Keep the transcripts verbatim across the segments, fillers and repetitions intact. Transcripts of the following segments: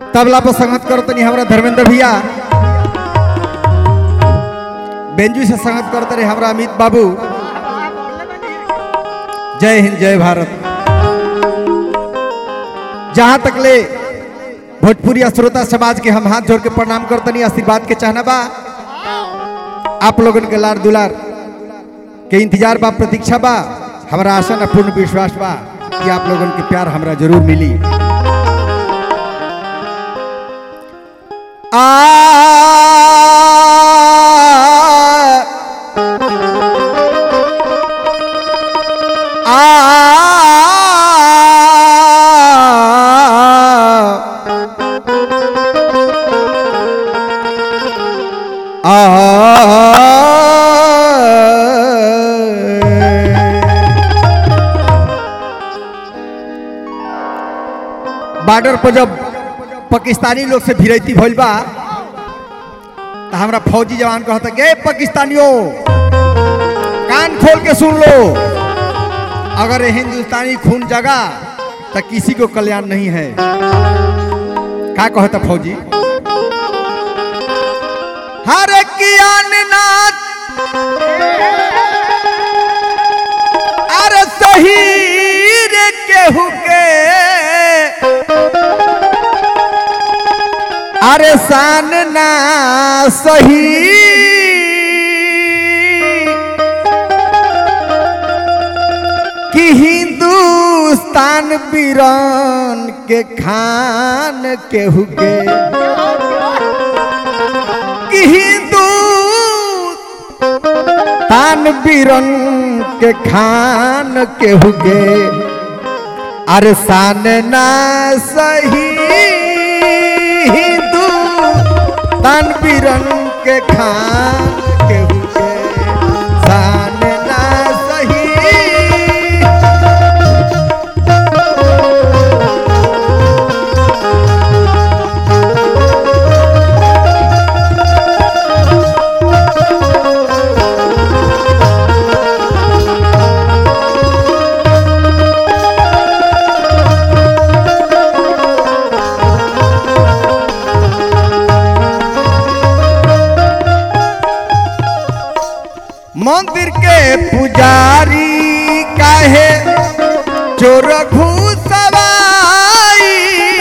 तबला पर संगत करो तनी हमारा धर्मेंद्र भैया, बेंजू से संगत करते रहे हमारा अमित बाबू। जय हिंद जय भारत। जहां तक ले भोजपुरी श्रोता समाज के हम हाथ जोड़ के प्रणाम करतनी, आशीर्वाद के चाहना बा। आप लोगन के लार दुलार के इंतजार बा, प्रतीक्षा बा। हमारा आशा न पूर्ण विश्वास बा कि आप लोगन के प्यार हमरा जरूर मिली। आ बॉर्डर पर जब पाकिस्तानी लोग से भिड़ैती भइल बा तो हमरा फौजी जवान कहता कि पाकिस्तानियों कान खोल के सुन लो, अगर हिंदुस्तानी खून जगा तो किसी को कल्याण नहीं है। क्या कहता फौजी? हर कियान नाथ अरे शहीद केहू के अरे शान ना सही कि हिंदुस्तान वीरन के खान केहू के कि हिंदुस्तान वीरन के खान केहू के अरे शान ना सही हिंदुस्तान वीरन के खान केहू के शान ना सही। मंदिर के पुजारी काहे चोर घुसवाई,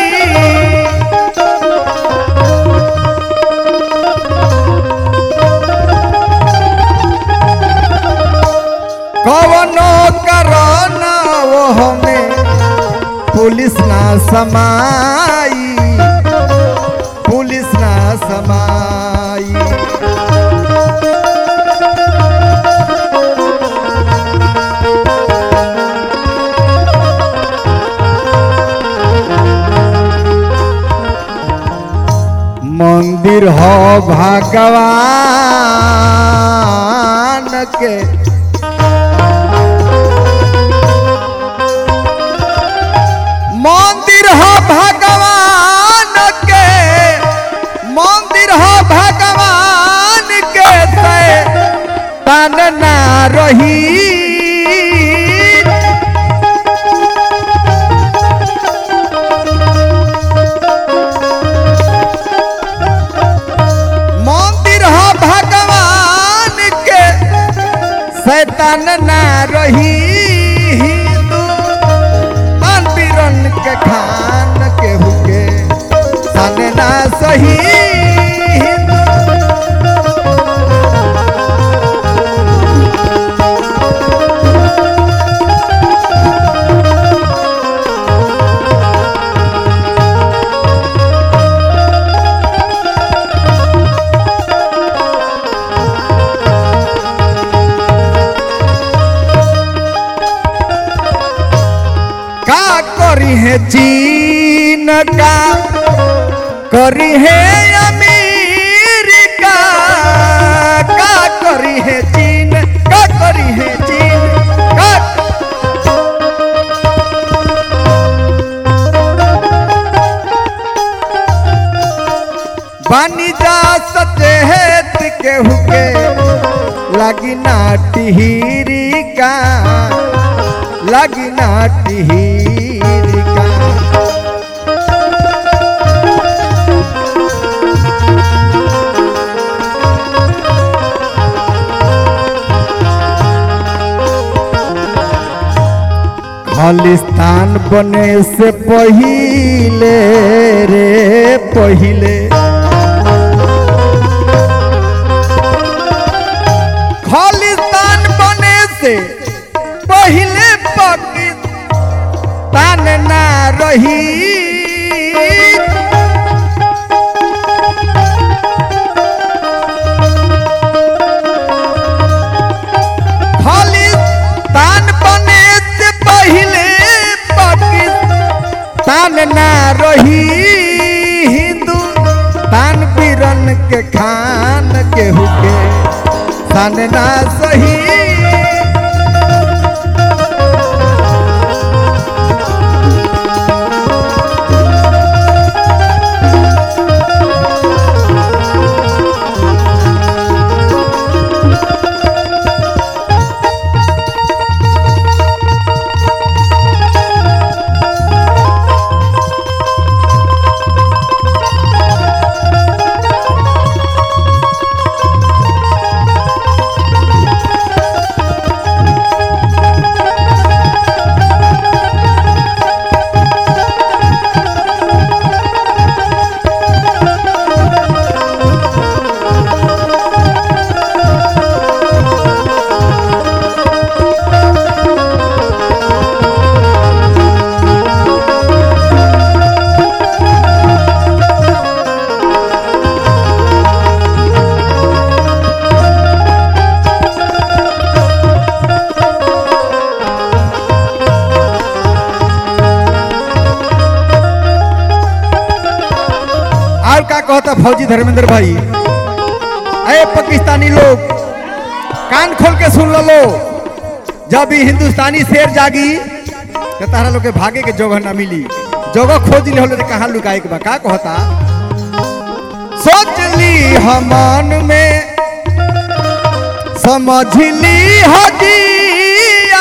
कवनो कारण वो हमें पुलिस ना समाई, पुलिस ना समाई। मंदिर हो भगवान के मंदिर हो भगवान के मंदिर हो भगवान के तन ना रही शैतान ना रही हिंदुस्तान वीरन के खान केहू के शान ना सही। करी है चीन का करी है अमेरिका का करी है चीन का करी है चीन का बानी जा सचेत केहू के लगी ना टिहिरी का लगी ना टिहिरी का। तान बने से पहिले रे पहिले खालिस्तान बने से पहिले पाकिस्तान ना रही ना रही हिंदू तान पीरन के खान के हुके तान ना सही का कहता फौजी धर्मेंद्र भाई, अरे पाकिस्तानी लोग कान खोल के सुन लो, जब भी हिंदुस्तानी शेर जागी तो तारा लोग के भागे के जगह ना मिली, जगह खोज ली हो कहाँ लुकाए के बा। का कहता सोच ली हमन में समझ ली हदिया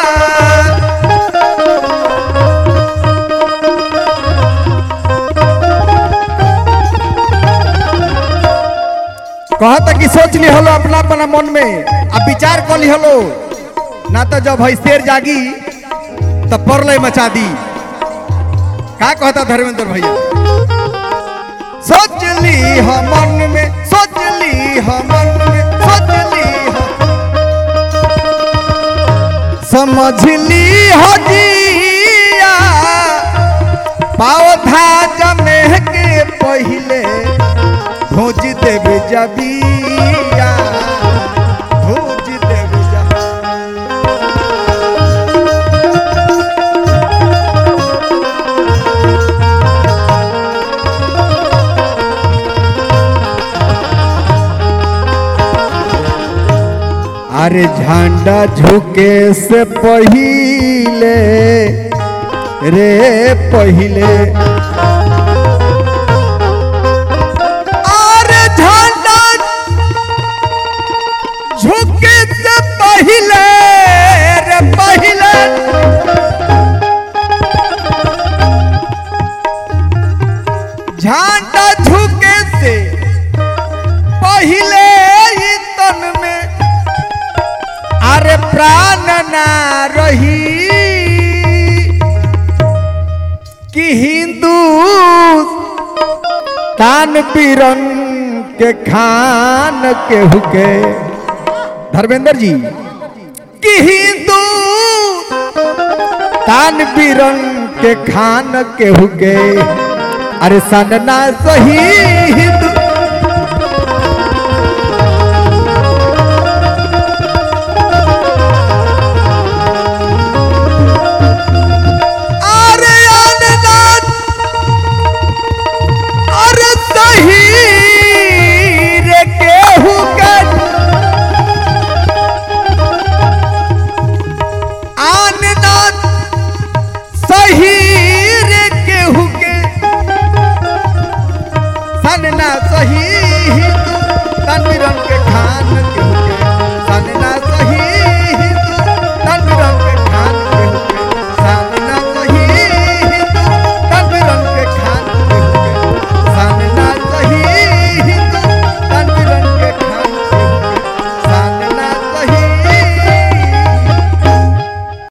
कहता कि सोच ली हलो अपना अपना मन में, अब विचार कर ली हलो ना तो जब है शेर जागी तो परलय मचा दी। का कहता धर्मेंद्र भैया, सोच ली हमन में सोच ली हमन में सोच ली समझ ली हदिया पौधा जमे के पहले भोज देव जबिया भोज देव अरे झंडा झुके से पहिले रे पहिले झुके से पहिले रे पहिले झंडा झुके से पहिले ही तन में अरे प्राण ना रही कि हिंदू तान पीरन के खान के हुके। धर्मेंद्र जी कि हिंदू तान बीरन के खान के हुके अरे सनना सही हिंदू अरे अननाथ अरे सही रे के हुके सही रे केहू के सनना सही